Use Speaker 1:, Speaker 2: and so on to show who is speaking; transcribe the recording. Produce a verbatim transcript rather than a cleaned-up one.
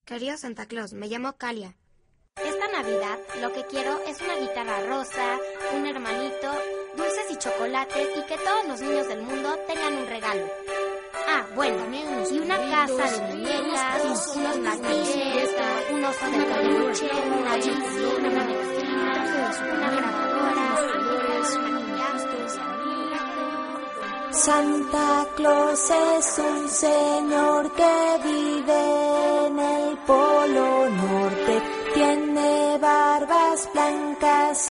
Speaker 1: Querido Santa Claus, me llamo Calia.
Speaker 2: Esta Navidad lo que quiero es una guitarra rosa, un hermanito, dulces y chocolates y que todos los niños del mundo tengan un regalo. Ah, bueno, y una casa de muñecas, unos martillos, un oso de peluche, una bici, una manecina, una grabadora,
Speaker 3: Santa Claus es un señor que vive en el Polo Norte.